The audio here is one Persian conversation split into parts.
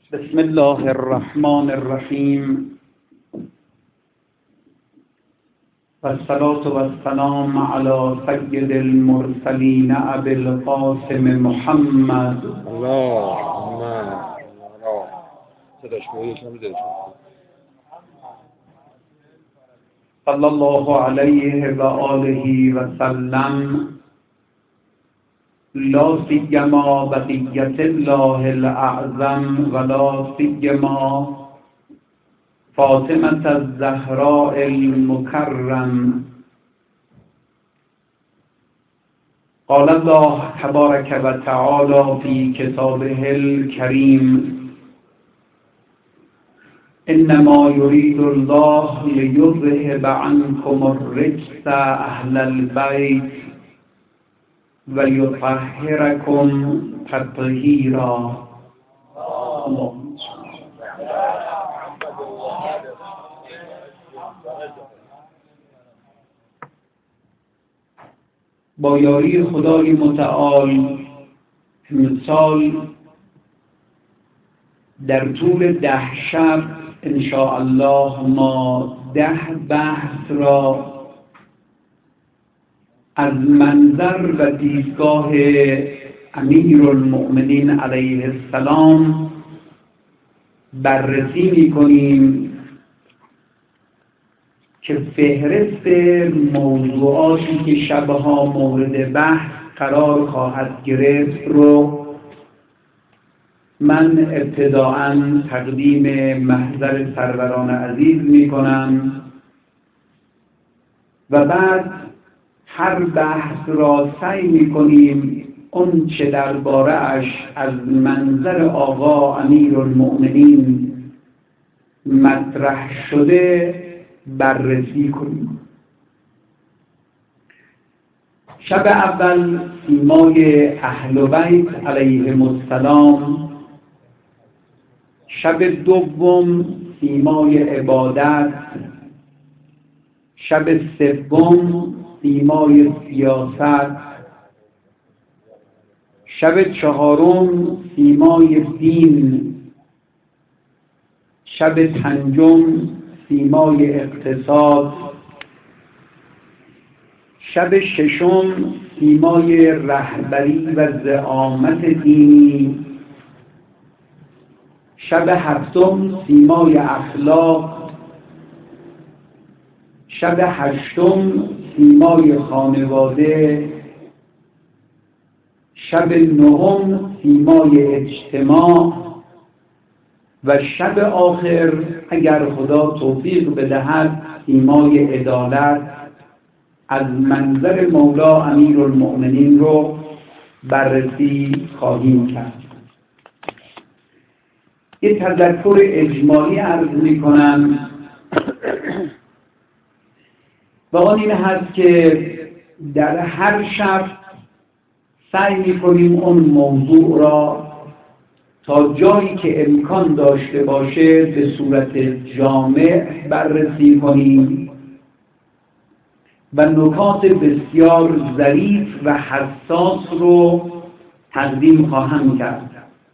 بسم الله الرحمن الرحیم والصلاة والسلام على سید المرسلین ابی القاسم محمد اللهم صلی الله علیه و آله و سلم. لا سیما بقیت الله الاعظم ولا سیما فاطمة الزهراء المكرم. قال الله تبارك وتعالى في كتابه الكريم: انما يريد الله ليذهب عنكم الرجس اهل البيت ويطهركم تطهيرا. با یاری خدای متعال امسال در طول 10 شب انشاءالله ما 10 بحث را از منظر و دیدگاه امیرالمؤمنین علیه السلام بررسی می‌کنیم که فهرست موضوعاتی که شبها مورد بحث قرار خواهد گرفت رو من ابتداءً تقدیم محضر سروران عزیز می‌کنم و بعد هر بحث را سعی می‌کنیم اون چه درباره اش از منظر آقا امیرالمؤمنین مطرح شده بررسی کنیم. شب اول سیمای اهل بیت علیهم السلام، شب دوم سیمای عبادت، شب سوم سیمای سیاست، شب چهارم سیمای دین، شب پنجم سیمای اقتصاد، شب ششم سیمای رهبری و زعامت دینی، شب هفتم سیمای اخلاق، شب هشتم سیمای خانواده، شب نهم سیمای اجتماع و شب آخر اگر خدا توفیق بدهد سیمای عدالت از منظر مولا امیرالمؤمنین رو بررسی خواهیم کرد. یه تذکر اجمالی عرض می‌کنم و آن این هست که در هر شب سعی می‌کنیم اون موضوع را تا جایی که امکان داشته باشه به صورت جامع بررسی کنیم و نکات بسیار ظریف و حساس رو تقدیم خواهم کرد.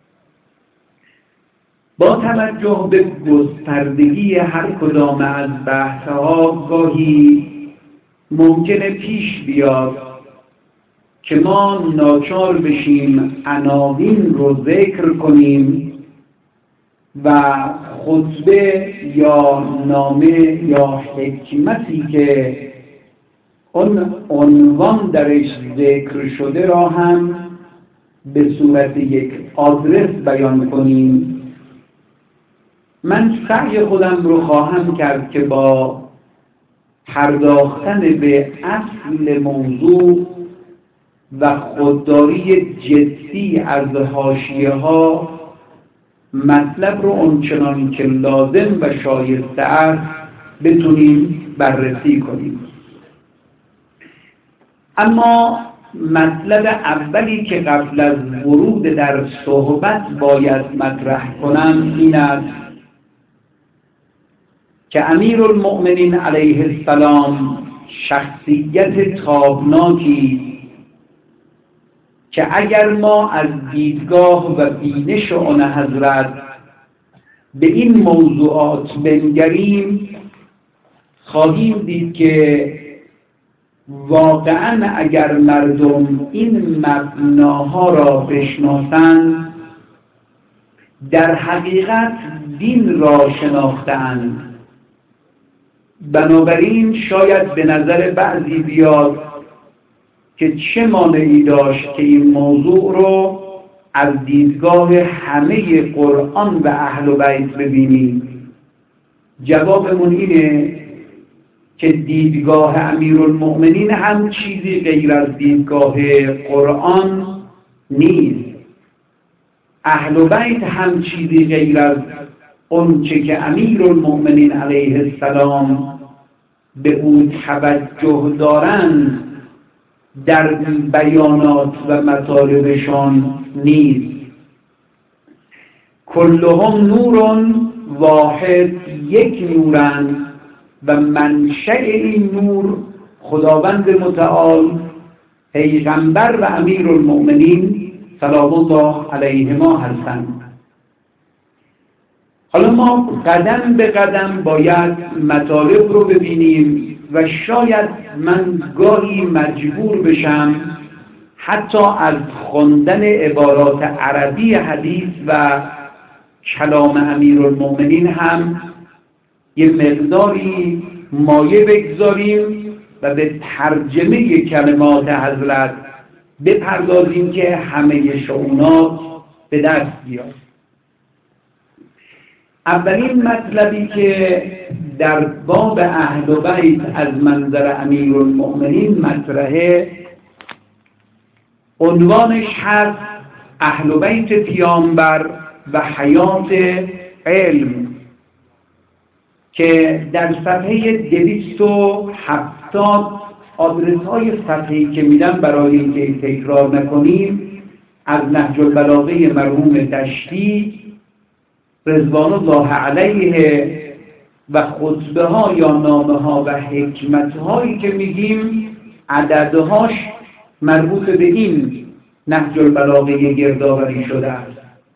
با توجه به گستردگی هر کدام از بحث‌ها گاهی ممکنه پیش بیاد که ما ناچار بشیم عناوین رو ذکر کنیم و خطبه یا نامه یا حکمتی که اون عنوان درش ذکر شده را هم به صورت یک آدرس بیان کنیم. من سعی خودم رو خواهم کرد که با پرداختن به اصل موضوع و خودداری جدی از حاشیه‌ها مطلب رو اونچنان که لازم و شایسته است بتونیم بررسی کنیم. اما مطلب اولی که قبل از ورود در صحبت باید مطرح کنم این است که امیرالمؤمنین علیه السلام شخصیت تابناکی که اگر ما از دیدگاه و بینش آن حضرت به این موضوعات بنگریم خواهیم دید که واقعا اگر مردم این مبناها را بشناسند در حقیقت دین را شناختند. بنابراین شاید به نظر بعضی بیاد که چه مانعی داشت که این موضوع رو از دیدگاه همه قرآن و اهل بیت ببینیم. جوابمون اینه که دیدگاه امیرالمؤمنین هم چیزی غیر از دیدگاه قرآن نیست. اهل بیت هم چیزی غیر از اونچه که امیرالمؤمنین علیه السلام به او توجه دارند در بیانات و مطالبشان نیست. کلهم نورون واحد، یک نورند و منشأ این نور خداوند متعال، پیغمبر و امیرالمؤمنین سلام الله علیهما هستند. حالا ما قدم به قدم باید مطالب رو ببینیم و شاید من گاهی مجبور بشم حتی از خواندن عبارات عربی حدیث و کلام امیرالمؤمنین هم یه مقداری مایه بگذاریم و به ترجمه کلمات حضرت بپردازیم که همه شؤونات به دست بیاد. اولین مطلبی که در باب اهل بیت از منظر امیرالمؤمنین مطرحه، عنوانش هست اهل بیت پیامبر و حیات علم، که در صفحه 270 آدرس های صفحه‌ای که میدم برای اینکه تکرار نکنیم از نهج البلاغه مرحوم دشتی رضوان الله علیه و خطبه ها یا نامه ها و حکمت هایی که میگیم عددهاش مربوط به این نهج البلاغه گردآوری شده است.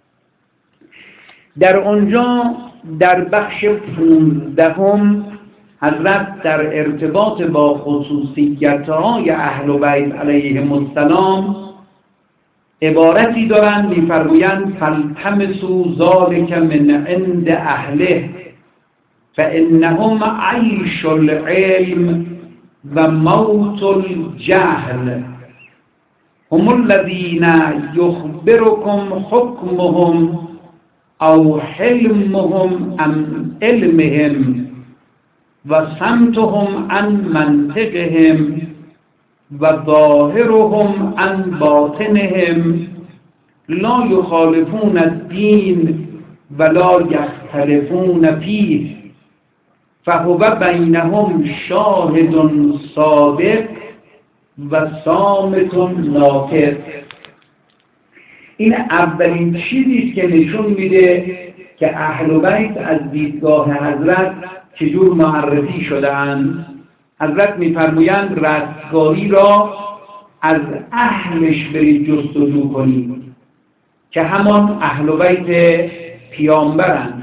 در آنجا در بخش 15 حضرت در ارتباط با خصوصیت‌های اهل بیت علیهم السلام عبارتی دارند، می‌فرمایند فالتمسوا ذلک من عند اهله فانهم عیش العلم و موت الجهل هم الذین یخبرکم حکمهم او حلمهم ام علمهم و سمتهم عن منطقهم و ظاهرهم عن باطنهم لا یخالفون الدین ولا یختلفون فیه فهو بینهم شاهد صادق و صامت ناطق. این اولین چیزی که نشون میده که اهل بیت از دیدگاه حضرت چجور معرفی شدند. حضرت میفرمایند رستگاری را از اهلش برید جستجو کنید که همان اهل بیت پیامبرند.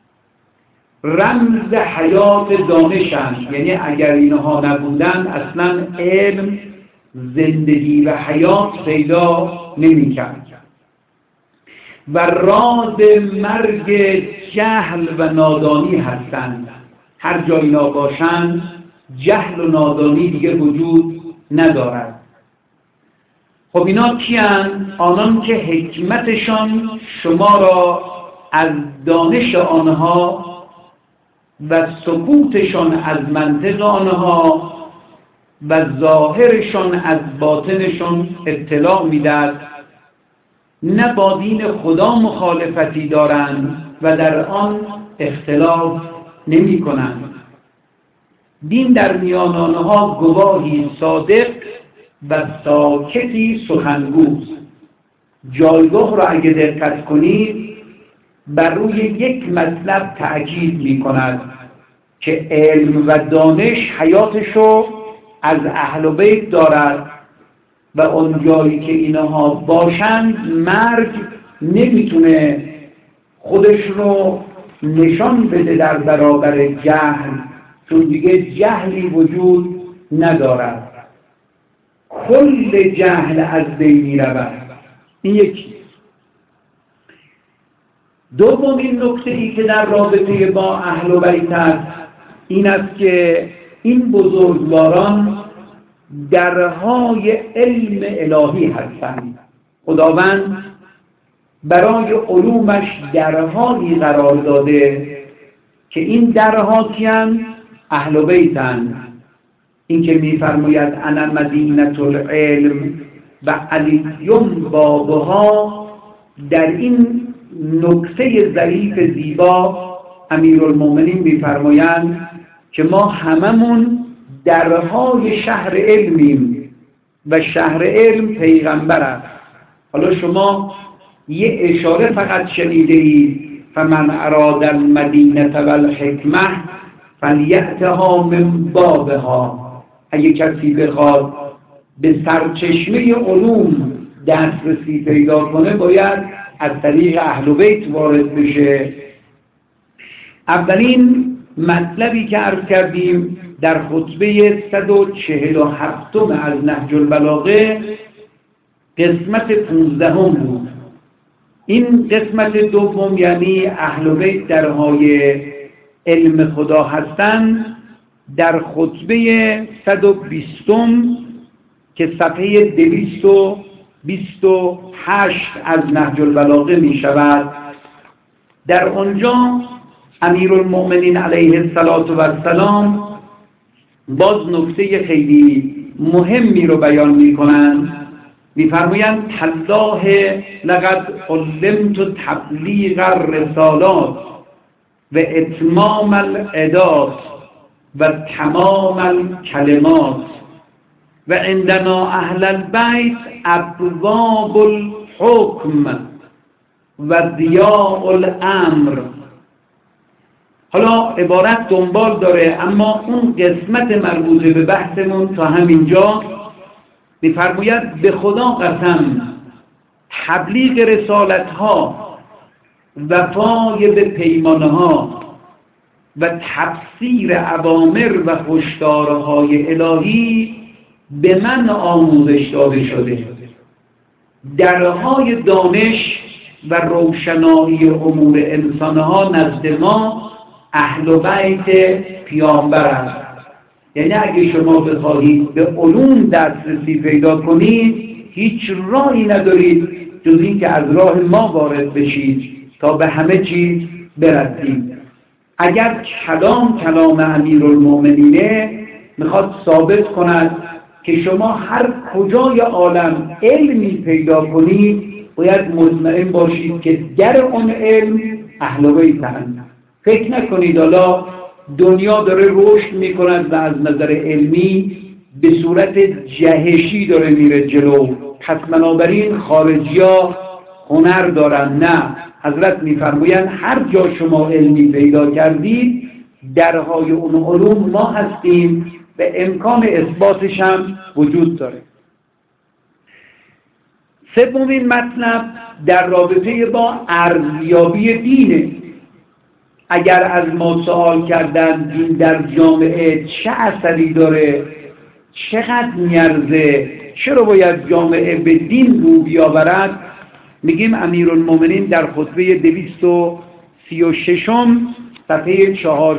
رمز حیات دانشند، یعنی اگر اینها نبودند اصلا علم، زندگی و حیات پیدا نمی‌کرد. و راز مرگ جهل و نادانی هستند. هر جا اینا باشند جهل و نادانی دیگه وجود ندارد. خب اینا کیند؟ آنان که حکمتشان شما را از دانش آنها و سکوتشان از منطق آنها و ظاهرشان از باطنشان اطلاع میدهد، نه با دین خدا مخالفتی دارند و در آن اختلاف نمی کنند. دین در میان آنها گواهی صادق و ساکتی سخنگوست. جایگاه را اگه دقت کنید بر روی یک مطلب تأکید می کند که علم و دانش حیاتشو از اهل بیت دارد و اون جایی که اینها باشند مرگ نمیتونه خودش رو نشان بده در برابر جهل، چون دیگه جهلی وجود ندارد، کل جهل از بین می‌رود. این یکی. دومین نکته ای که در رابطه با اهل بیت است این است که این بزرگواران درهای علم الهی هستند. خداوند برای علومش درهایی قرار داده که این درها کیند؟ اهل بیتند. این که می‌فرماید انا مدینة العلم و علی بابها، در این نکته ظریف زیبا امیرالمومنین می‌فرمایند که ما هممون درهای شهر علمیم و شهر علم پیغمبر است. حالا شما یه اشاره فقط شنیده اید فمن اراد المدینة والحکمة فلیأتها من بابها. اگه کسی بخواد به سرچشمه علوم دسترسی پیدا کنه باید از طریق اهل بیت وارد بشه. اولین مطلبی که عرض کردیم در خطبه 147 از نهج البلاغه قسمت 15 بود. این قسمت دوم یعنی اهل بیت درهای علم خدا هستند، در خطبه 120 که صفحه 228 از نهج البلاغه می شود. در آنجا امیرالمؤمنین علیه السلام باز نکته خیلی مهمی رو بیان می کنند. می‌فرمایند تالله لقد علمت تبلیغ الرسالات و اتمام العدات و تمام الکلمات و عندنا اهل البیت ابواب الحکم و ضیاء الامر. حالا عبارت دنبال داره، اما اون قسمت مربوط به بحثمون تا همینجا می‌فرماید به خدا قسم تبلیغ رسالت‌ها، وفای به پیمانه‌ها و تفسیر اوامر و هشدارهای الهی به من آموزش داده شده. درهای دانش و روشنایی امور انسانها نزد ما اهل بیت پیامبر است. یعنی اگه شما بخواهید به علوم دسترسی پیدا کنید هیچ راهی ندارید جز این که از راه ما وارد بشید تا به همه چیز برسید. اگر کلام امیرالمؤمنینه میخواد ثابت کند که شما هر کجای عالم علمی پیدا کنید باید مطمئن باشید که در اون علم اهل بیتند. فکر نکنید حالا دنیا داره رشد میکند و از نظر علمی به صورت جهشی داره میره جلو، پس بنابراین خارجی‌ها هنر دارن. نه، حضرت میفرمایند هر جا شما علمی پیدا کردید درهای اون علوم ما هستیم و امکان اثباتش هم وجود داره. سومین مطلب در رابطه با ارزیابی دینه. اگر از ما سوال کردن دین در جامعه چه اثری داره، چقدر میارزه، چرا باید جامعه به دین رو بیاورد، میگیم امیرالمومنین در خطبه 236 صفحه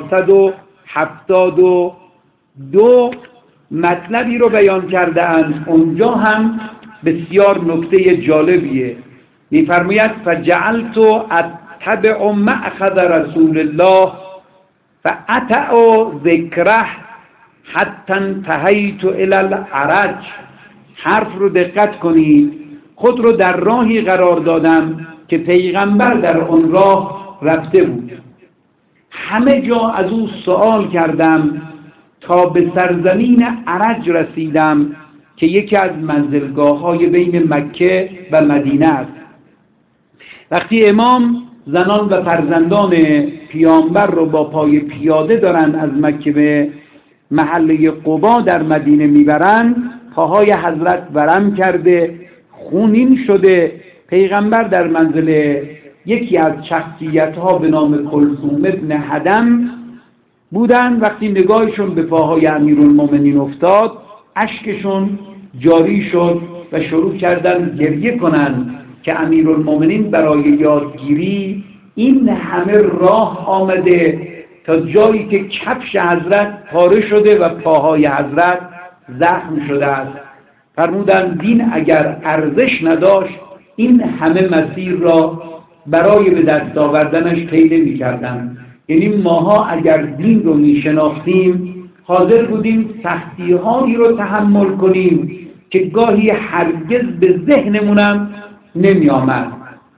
472 مطلبی رو بیان کرده اند. اونجا هم بسیار نکته جالبیه. میفرماید فجعلت اتبع مأخذ رسول الله فاتع ذکره حتی انتهیت الی العرج. حرف رو دقت کنید. خود رو در راهی قرار دادم که پیغمبر در آن راه رفته بود. همه جا از او سوال کردم تا به سرزمین عرج رسیدم که یکی از منزلگاه‌های بین مکه و مدینه است. وقتی امام زنان و فرزندان پیامبر رو با پای پیاده دارن از مکه به محله قبا در مدینه میبرن، پاهای حضرت ورم کرده، خونین شده. پیغمبر در منزل یکی از شخصیت‌ها به نام کلثوم ابن هدم بودن. وقتی نگاهشون به پاهای امیرالمومنین افتاد، اشکشون جاری شد و شروع کردن گریه کنن که امیرالمومنین برای یادگیری این همه راه آمده تا جایی که کفش حضرت پاره شده و پاهای حضرت زخم شده است. فرمودن دین اگر ارزش نداشت این همه مسیر را برای به دست آوردنش طی نمی‌کردند. یعنی ماها اگر دین رو میشناختیم حاضر بودیم سختی‌هایی رو تحمل کنیم که گاهی هرگز به ذهنمونم نمی آمد.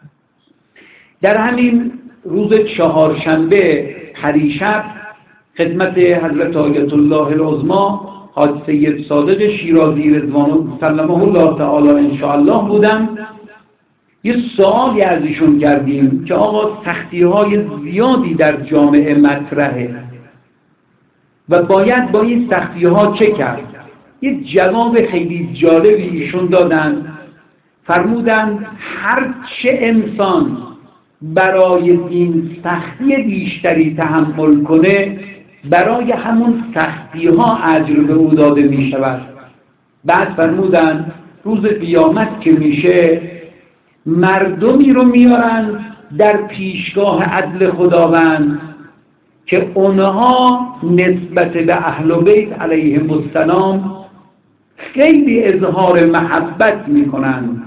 در همین روز چهارشنبه پریشب خدمت حضرت آیت الله العظمی حاج سید صادق شیرازی رضوان سلمه الله تعالی انشاءالله بودم. یه سوالی از ایشون کردیم که آقا سختی‌های زیادی در جامعه مطرحه و باید با این سختی‌ها چه کرد؟ یه جواب خیلی جالبی ایشون دادن. فرمودند هر چه انسان برای این سختی بیشتری تحمل کنه برای همون سختی‌ها اجر به او داده می شود. بعد فرمودند روز قیامت که میشه مردمی رو میارن در پیشگاه عدل خداوند که اونها نسبت به اهل بیت علیهم السلام خیلی اظهار محبت میکنن.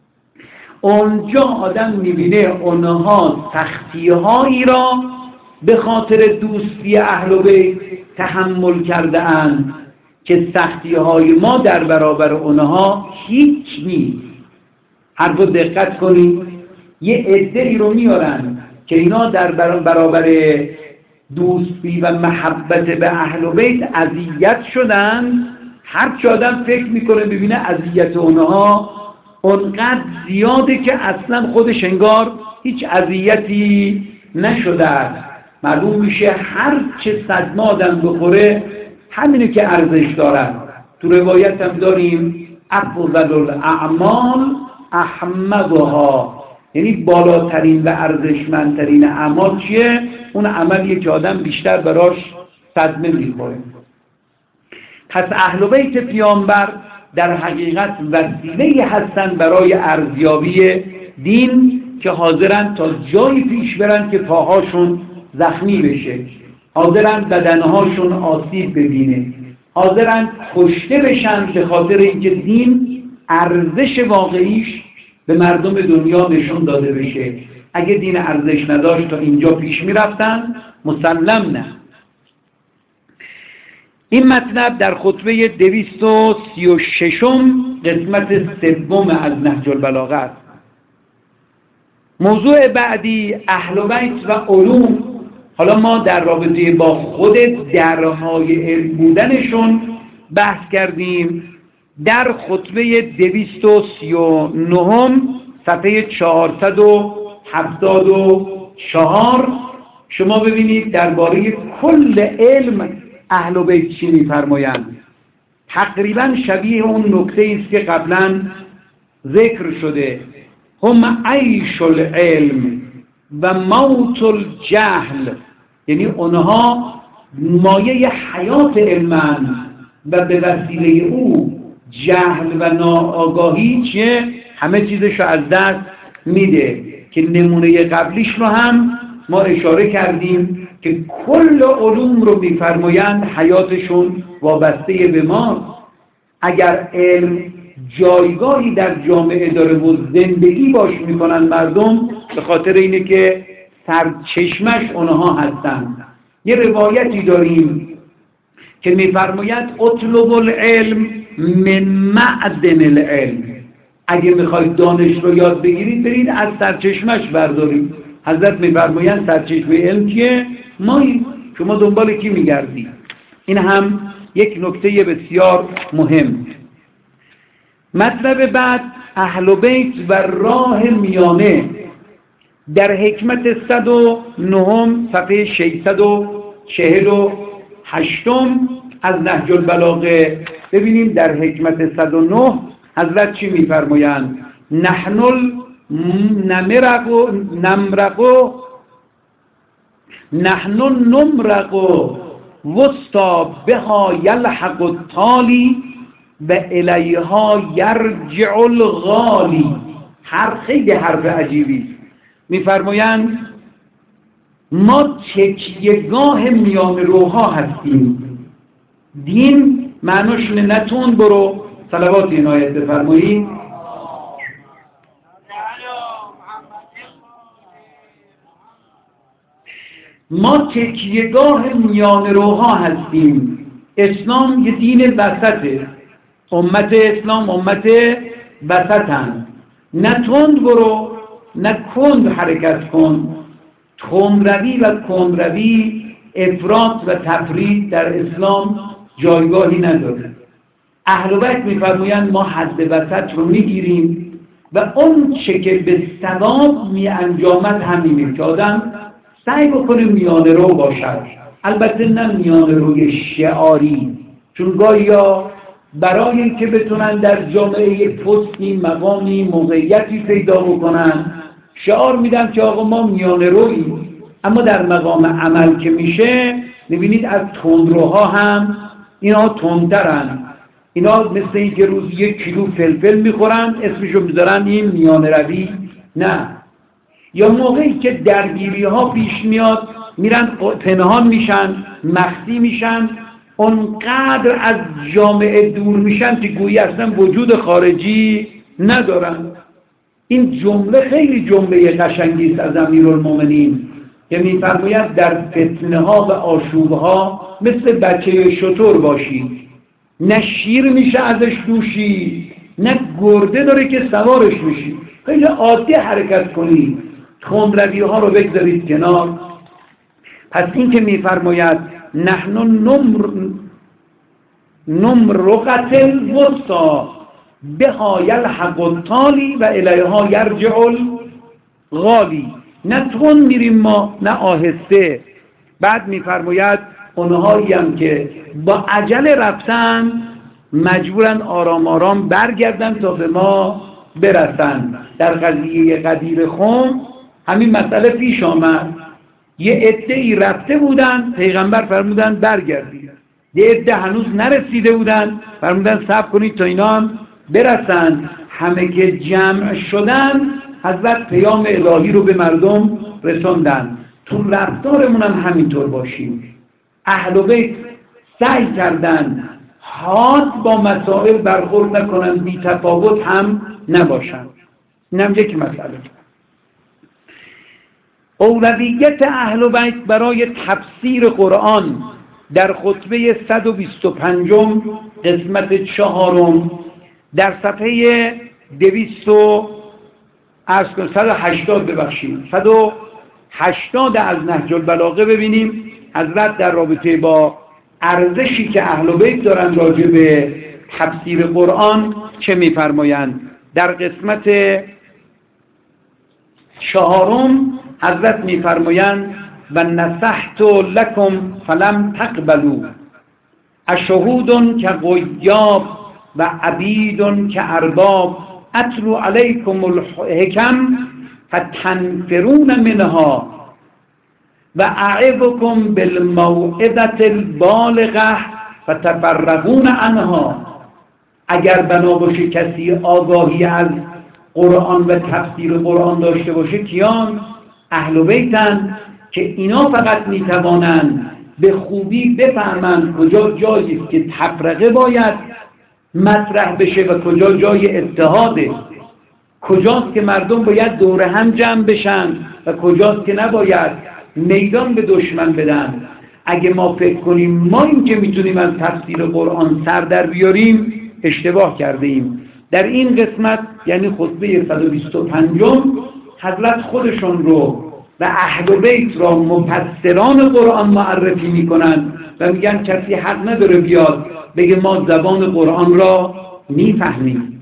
اونجا آدم میبینه اونها سختی‌هایی را به خاطر دوستی اهل بیت تحمل کرده اند که سختی‌های ما در برابر اونها هیچ نیست. حرف رو دقت کنید، یه عده‌ای رو میارن که اینا در برابر دوستی و محبت به اهل بیت اذیت شدن. هر چه آدم فکر میکنه ببینه اذیت اونها اونقدر زیاده که اصلا خودش انگار هیچ اذیتی نشده است. معلوم میشه هر چه صدمه آدم بخوره همینه که ارزش دارد. تو روایت هم داریم افضل الاعمال احمدها، یعنی بالاترین و ارزشمندترین اعمال چیه؟ اون عملیه که آدم بیشتر براش صدمه میخوره. پس اهل بیت پیامبر در حقیقت وسیله هستن برای ارزیابی دین که حاضرن تا جایی پیش برن که پاهاشون زخمی بشه، حاضرن بدنهاشون آسیب ببینه، حاضرن کشته بشن به خاطر اینکه دین ارزش واقعیش به مردم دنیا نشون داده بشه. اگه دین ارزش نداشت تا اینجا پیش میرفتن؟ مسلم نه. این مطلب در خطبه 236 قسمت سوم از نهج البلاغه است. موضوع بعدی اهل بیت و علوم. حالا ما در رابطه با خود درهای علم بودنشون بحث کردیم. در خطبه 239 صفحه 474 شما ببینید درباره کل علم اهل بیت چی می‌فرمایند. تقریبا شبیه اون نکته است که قبلا ذکر شده. هم عیش العلم و موت الجهل، یعنی اونها مایه حیات علمن و به وسیله او جهل و ناآگاهی چیه؟ همه چیزشو از دست میده. که نمونه قبلیش رو هم ما اشاره کردیم که کل علوم رو میفرمایند حیاتشون وابسته به ما. اگر علم جایگاهی در جامعه داره و زندگی باش میکنن مردم، به خاطر اینه که سرچشمش اونها هستن. یه روایتی داریم که میفرماید اطلب العلم من معدن العلم. اگه میخواید دانش رو یاد بگیرید برید از سرچشمش بردارید. حضرت میفرمایند سرچشمه علم کیه؟ ماییم. شما دنبال کی میگردید؟ این هم یک نکته بسیار مهم. مطلب بعد اهل بیت و راه میانه. در حکمت 109 صفحه 648 از نهج البلاغه ببینیم در حکمت 109 حضرت چی میفرمایند؟ نحن نمرق نحن نمرق وسطا بها یلحق التالی و الیها یرجع الغالی. خیلی حرف عجیبی. میفرمایند ما تکیهگاه میان روها هستیم. دین معناش نتون برو صلوات این آیت بفرمایید. ما تکیهگاه میان روها هستیم. اسلام یه دین وسطه. امت اسلام امت وسطن. نه تند برو نه کند حرکت کن. تندروی و کندروی، افراط و تفرید در اسلام جایگاهی نداره. اهل بیت میفرمایند ما حد وسط رو میگیریم و اون چه که به ثواب می انجامد همینه که آدم سعی بکنه میانه رو باشد. البته نه میانه روی شعاری، چون گاهیا برای اینکه بتونن در جامعه پستی مقامی موقعیتی پیدا بکنن شعار میدن که آقا ما میانه روییم، اما در مقام عمل که میشه میبینید از تندروها هم اینا تندترن. اینا مثل این که روز 1 کیلو فلفل میخورن اسمشو میذارن این میانه روی. نه. یا موقعی که درگیری ها پیش میاد میرن پنهان میشن، مخفی میشن، اونقدر از جامعه دور میشن که گویی اصلا وجود خارجی ندارن. این جمله خیلی جمله قشنگی است از امیرالمومنین که میفرماید در فتنه ها و آشوب ها مثل بچه شتر باشید، نه شیر میشه ازش دوشی نه گرده داره که سوارش میشی. خیلی عادی حرکت کنید، تندروی ها رو بگذارید کنار. پس این که میفرماید نحن نمرقت الوسطا بها یلحق التالی و الیها یرجع الغالی. نه تون میریم ما نه آهسته. بعد میفرماید اونهایی هم که با عجله رفتن مجبورن آرام آرام برگردن تا به ما برسن. در قضیه قدیر خم همین مسئله پیش آمد. یه عده‌ای رفته بودن، پیغمبر فرمودن برگردید. یه عده هنوز نرسیده بودن، فرمودن صبر کنید تا اینا هم برسن. همه که جمع شدن حضرت پیام الهی رو به مردم رسوندن. تو رفتارمون هم همینطور باشیم. اهل بیت سعی کردن حاد با مسائل برخورد نکنن، بی تفاوت هم نباشن. این هم یک مسئله. اولویت اهل بیت برای تفسیر قرآن در خطبه 125 قسمت 4 در صفحه 180 از نهج البلاغه ببینیم حضرت در رابطه با ارزشی که اهل بیت دارن راجع به تفسیر قرآن چه می‌فرمایند. در قسمت 4 حضرت می‌فرمایند و نصحت لکم فلم تقبلوا اشهود کغیاب و عبید کارباب اتلو علیکم الحکم فتنفرون منها و اعظکم بالموعظة البالغة فتفرقون عنها. اگر بنا باشه کسی آگاهی از قرآن و تفسیر قرآن داشته باشه کیان؟ اهل بیتن که اینا فقط میتوانند به خوبی بفهمند کجا جایی است که تفرقه باید مطرح بشه و کجا جای اتحاده، کجاست که مردم باید دور هم جمع بشن و کجاست که نباید میدان به دشمن بدن. اگه ما فکر کنیم ما این که میتونیم از تفسیر قرآن سر در بیاریم اشتباه کرده ایم. در این قسمت یعنی خطبه 125 حضرت خودشون رو و اهل بیت را مفسران قرآن معرفی میکنن و میگن کسی حق نداره بیاد بگه ما زبان قرآن را میفهمیم.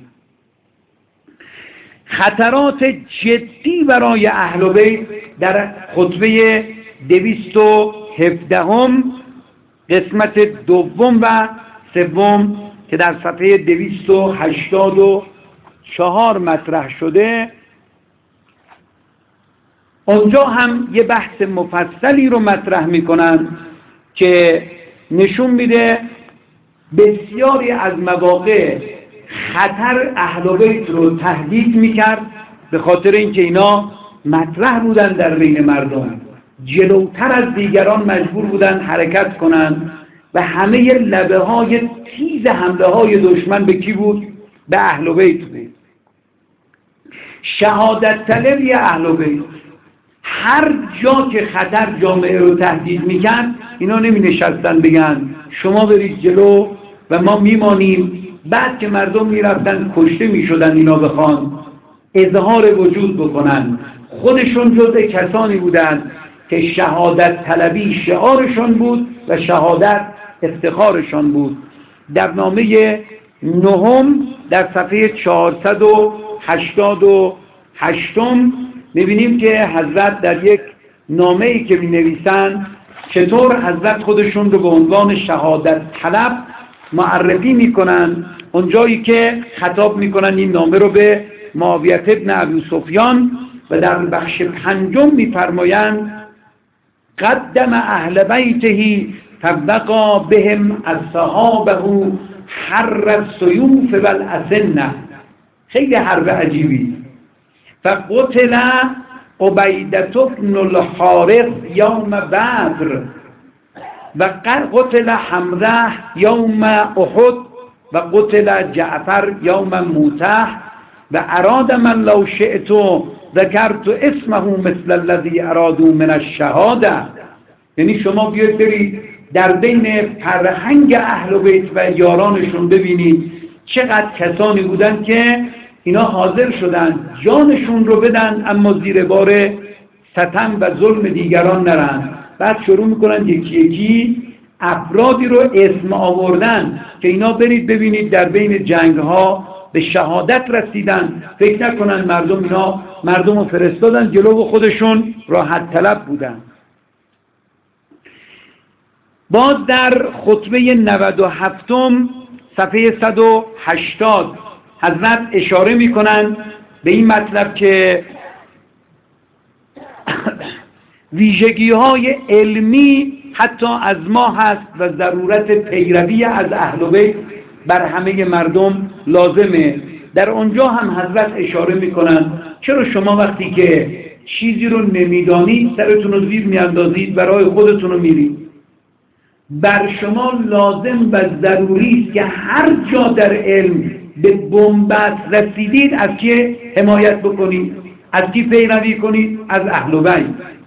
خطرات جدی برای اهل بیت در خطبه 217 قسمت 2 و 3 که در صفحه 284 مطرح شده اونجا هم یه بحث مفصلی رو مطرح میکنن که نشون میده بسیاری از مواقع خطر اهل بیت رو تهدید میکرد، به خاطر اینکه اینا مطرح بودن در بین مردم، جلوتر از دیگران مجبور بودن حرکت کنن و همه لبه های تیز حمله های دشمن به کی بود؟ به اهل بیت بود. شهادت طلبی اهل بیت هر جا که خطر جامعه رو تهدید میکرد اینا نمی نشستن بگن شما برید جلو و ما میمانیم، بعد که مردم میرفتن کشته میشدن اینا بخوان اظهار وجود بکنن. خودشون جزء کسانی بودن که شهادت طلبی شعارشان بود و شهادت افتخارشان بود. در نامه نهم در صفحه 488 می‌بینیم که حضرت در یک نامه‌ای که می‌نویسند چطور حضرت خودشون رو به عنوان شهادت طلب معرفی می‌کنن. اونجایی که خطاب می‌کنن این نامه رو به معاویه ابن ابی سفیان و در بخش 5 می‌فرمایند قدم اهل بیته فبقا بهم اصحابه حر السیوف والاسنه. خیلی حرف عجیبی. فقتل عبیدة بن الحارث یوم بدر و قتل حمزه یوم احد و قتل جعفر یوم موته و اراد من لو شئت ذکرت اسمه مثل الذي ارادوا من الشهاده. یعنی شما بیاید برید در بین فرهنگ اهل بیت و یارانشون ببینید چقدر کسانی بودن که اینا حاضر شدن جانشون رو بدن اما زیر بار ستم و ظلم دیگران نرن. بعد شروع میکنن یکی یکی افرادی رو اسم آوردن که اینا برید ببینید در بین جنگ ها به شهادت رسیدن. فکر نکنن مردم اینا مردم رو فرستادن جلو و خودشون راحت طلب بودن. باز در خطبه 97 صفحه 180 حضرت اشاره میکنن به این مطلب که ویژگی های علمی حتی از ما هست و ضرورت پیروی از اهل بیت بر همه مردم لازمه. در اونجا هم حضرت اشاره میکنن چرا شما وقتی که چیزی رو نمیدانید سرتون رو زیر میاندازید برای خودتون رو میرید؟ بر شما لازم و ضروری است که هر جا در علم به بنبست رسیدید از کی حمایت بکنید؟ از کی پیروی کنید؟ از اهل بیت.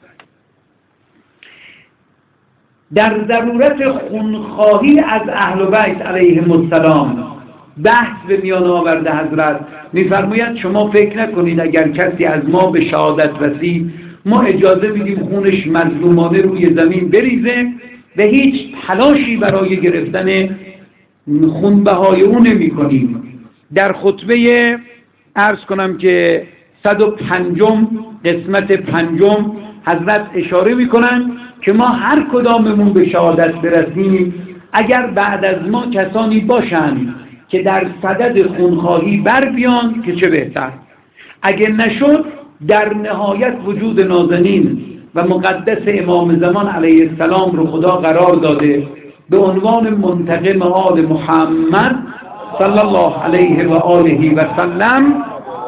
در ضرورت خونخواهی از اهل بیت علیهم السلام بحث به میان آورده حضرت میفرماید شما فکر نکنید اگر کسی از ما به شهادت رسید ما اجازه میدیم خونش مظلومانه روی زمین بریزه و هیچ تلاشی برای گرفتن خونبهای او نمی کنیم. در خطبه عرض کنم که 105 قسمت 5 حضرت اشاره می کنن که ما هر کداممون به شهادت برسیم اگر بعد از ما کسانی باشند که در صدد خونخواهی بر بیان که چه بهتر. اگر نشد در نهایت وجود نازنین و مقدس امام زمان علیه السلام رو خدا قرار داده به عنوان منتقم آل محمد صلی الله علیه و آله و سلم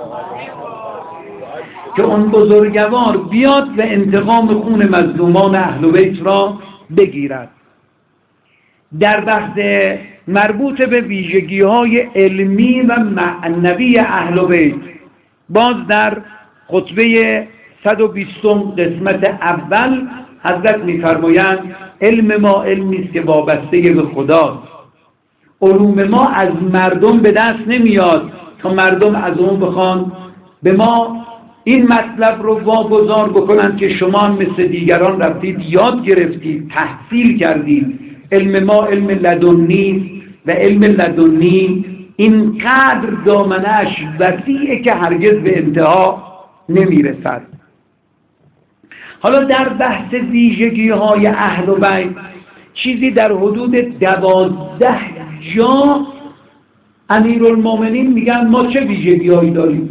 که اون بزرگوار بیاد و انتقام خون مظلومان اهل بیت را بگیرد. در بحث مربوط به ویژگی‌های علمی و معنوی اهل بیت باز در خطبه 120 قسمت اول حضرت می‌فرمایند علم ما علمی است که وابسته به خداست. علوم ما از مردم به دست نمیاد تا مردم از اون بخوان به ما این مطلب رو واگذار بکنن که شما مثل دیگران رفتید یاد گرفتید تحصیل کردید. علم ما علم لدنی و علم لدنی اینقدر دامنش وسیعه که هرگز به انتها نمیرسد. حالا در بحث ویژگی های اهل بیت چیزی در حدود 12 جا امیرالمومنین میگن ما چه ویژگی هایی داریم.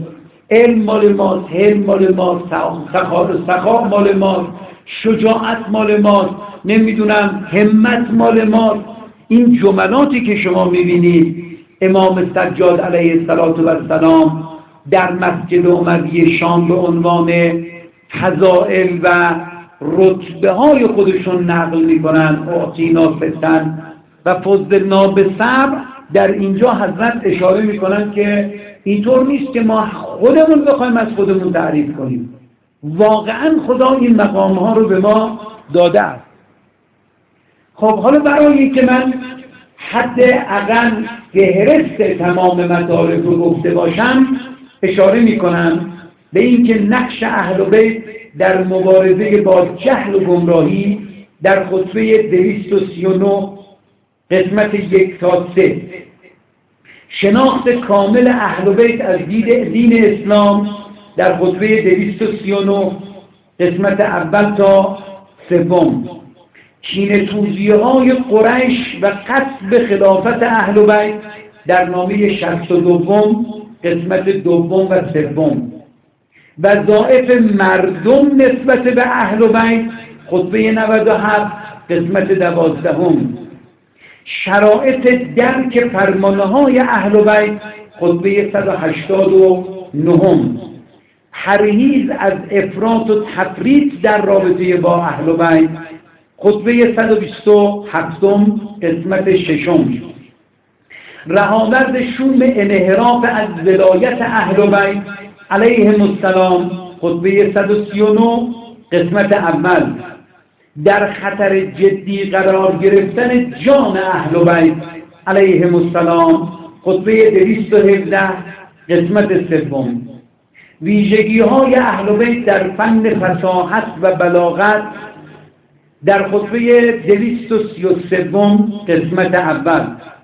علم مال ماست، حلم مال ماست، سخا مال ماست، شجاعت مال ماست، نمیدونم همت مال ماست. این جملاتی که شما میبینید امام سجاد علیه السلام در مسجد اموی شام به عنوان فضائل و رتبه های خودشون نقل میکنن، اعطینا فتن و فضلنا بالصبر، در اینجا حضرت اشاره میکنن که اینطور نیست که ما خودمون بخوایم از خودمون تعریف کنیم، واقعا خدا این مقام ها رو به ما داده است. خب حالا برای اینکه من حداقل فهرست تمام مطالب رو گفته باشم، اشاره میکنم به اینکه نقش اهل بیت در مبارزه با جهل و گمراهی در خطبه 239 قسمت 1 تا 3، شناخت کامل اهل بیت از دین اسلام در خطبه 239 قسمت اول تا 3، کینه‌توزی‌های قریش و قصد خلافت اهل بیت در نامه 62 قسمت 2 و 3، وظایف مردم نسبت به اهل بیت خطبه 97 قسمت 12، شرایط درک فرمانه‌های اهل بیت خطبه 189، پرهیز از افراط و تفریط در رابطه با اهل بیت خطبه 127 قسمت 6، رهاورد شوم انحراف از ولایت اهل بیت علیهم السلام خطبه 139 قسمت اول، در خطر جدی قرار گرفتن جان اهل بیت علیهم السلام خطبه 217 قسمت 3، ویژگی های اهل بیت در فن فصاحت و بلاغت در خطبه 233 قسمت اول،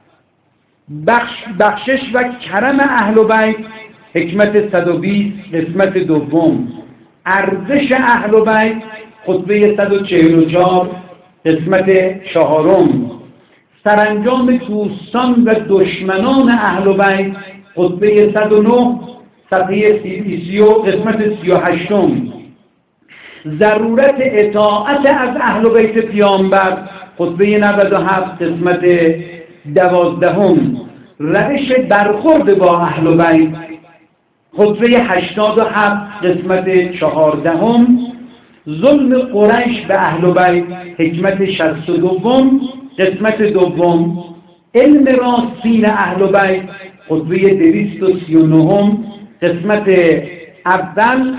بخشش و کرم اهل بیت حکمت 120 قسمت 2، ارزش اهل بیت خطبه 144 قسمت 4، سرانجام دوستان و دشمنان اهل بیت خطبه 109 صفحه 30 قسمت 38، ضرورت اطاعت از اهل بیت پیامبر خطبه 97 قسمت 12، روش برخورد با اهل بیت خطبه 87 قسمت 14، ظلم قریش به اهل بیت حکمت 62 قسمت 2، علم راستین اهل بیت خطبه 239 قسمت اول،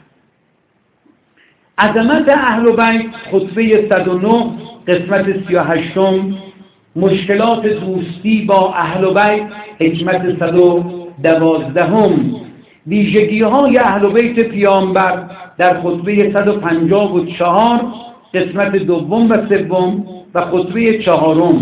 عظمت اهل بیت خطبه 109 قسمت 38، مشکلات دوستی با اهل بیت حکمت 112، ویژگی های اهل بیت پیامبر در خطبه 154 قسمت 2 و 3 و خطبه 4،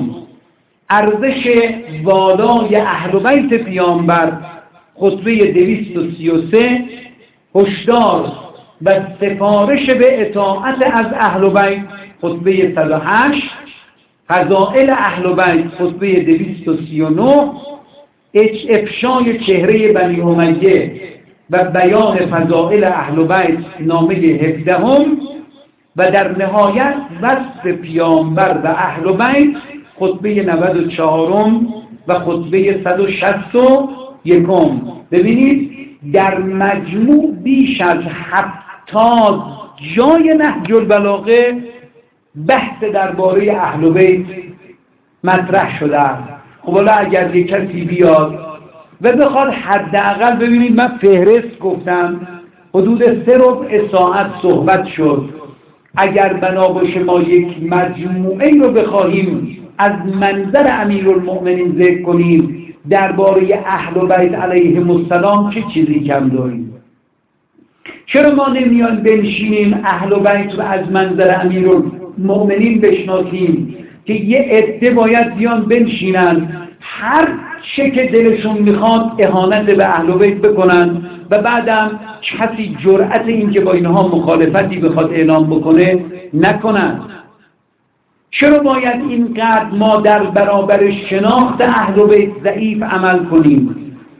ارزش والای اهل بیت پیامبر خطبه 233، هشدار و سفارش به اطاعت از اهل بیت خطبه 108، فضائل اهل بیت خطبه 239، افشای چهره بنی امیه و بیان فضائل اهل بیت نامه 17 و در نهایت وصف پیامبر و اهل بیت خطبه 94 و خطبه 161. ببینید در مجموع بیش از 70 جای نهج البلاغه بحث درباره اهل بیت مطرح شده است. خب حالا اگر یک کسی بیاد و بخواد حداقل، ببینید من فهرست گفتم حدود 3 ربع ساعت صحبت شد، اگر بنا باشه ما یک مجموعه رو بخواهیم از منظر امیرالمؤمنین ذکر کنیم درباره اهل بیت علیهم السلام چه چیزی کم داریم؟ چرا ما نمیان بنشینیم اهل بیت رو از منظر امیرالمؤمنین بشناسیم که یه عده باید بیان بنشینن هر چه که دلشون میخواد اهانت به اهل بیت بکنن و بعدم کسی جرأت این که با اینها مخالفتی بخواد اعلام بکنه نکنن؟ چرا باید اینقدر ما در برابر شناخت اهل بیت ضعیف عمل کنیم؟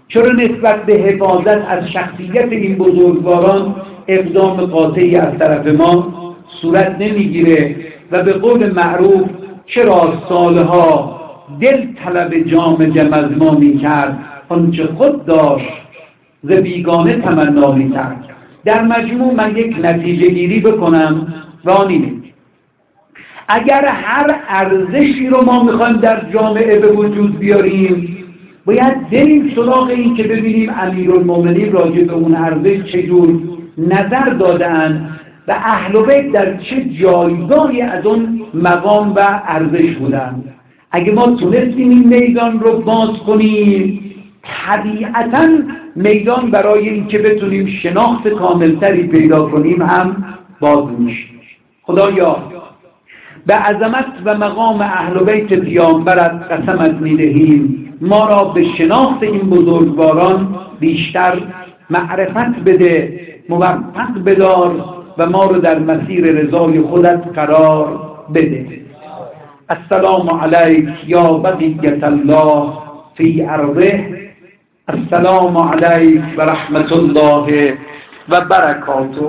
چرا نسبت به حفاظت از شخصیت این بزرگواران اقدام قاطعی از طرف ما صورت نمیگیره و به قول معروف چرا سالها دل طلب جام جم از ما میکرد آنچه خود داشت ز بیگانه تمنا میکرد. در مجموع من یک نتیجه گیری بکنم و آن اینه: اگر هر ارزشی رو ما میخوایم در جامعه به وجود بیاریم باید بریم سراغ این که ببینیم امیرالمومنین راجع به اون ارزش چجور نظر دادن و اهل بیت در چه جایگاهی از اون مقام و ارزش بودن. اگه ما تونستیم این میدان رو باز کنیم طبیعتاً میدان برای این که بتونیم شناخت کاملتری پیدا کنیم هم باز میشه. خدایا به عظمت و مقام اهل بیت پیامبرت قسمت میدهیم ما را به شناخت این بزرگواران بیشتر معرفت بده، موفق بدار و ما رو در مسیر رضای خودت قرار بده. السلام علیک یا بقیت الله فی ارضه. السلام علیک و رحمت الله و برکاته.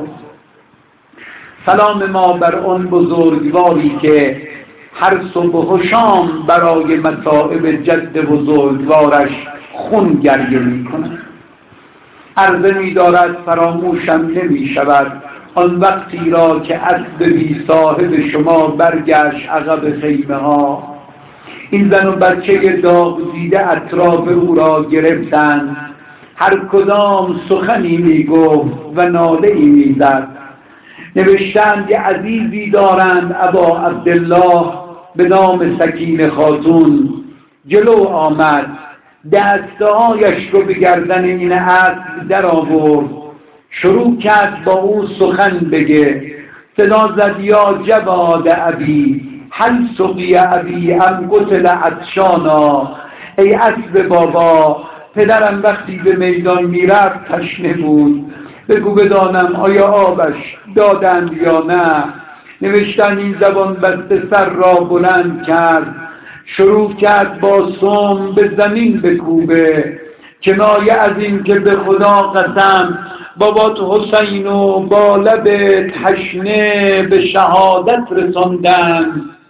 سلام ما بر آن بزرگواری که هر صبح و شام برای مصائب جد بزرگوارش خون گریه می کند. عرضه می دارد فراموشم نمی شود آن وقتی را که اسب بی صاحب شما برگشت عقب خیمه ها. این زن و بچه داغ دیده اطراف او را گرفتند، هر کدام سخنی می گفت و ناله ای می زد. نوشتند که عزیزی دارند ابا عبدالله به نام سکینه خاتون. جلو آمد، دستهایش رو به گردن این اسب در آورد، شروع کرد با او سخن بگه. صدا زد یا جواد ابی هل سقی ابی ام قتل عطشانا. ای اسب بابا، پدرم وقتی به میدان میرفت تشنه بود، بگو بدانم آیا آبش دادند یا نه. نوشتن این زبان بسته سر را بلند کرد، شروع کرد با سم به زمین بکوبه، کنایه از این که به خدا قسم بابات حسین و با لب تشنه به شهادت رساندن.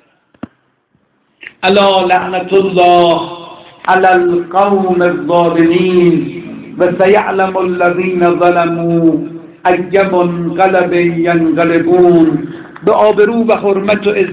الا لعنت الله علی القوم الظالمین و سیعلم الذین ظلموا ای منقلب ینقلبون. به آبرو و حرمت و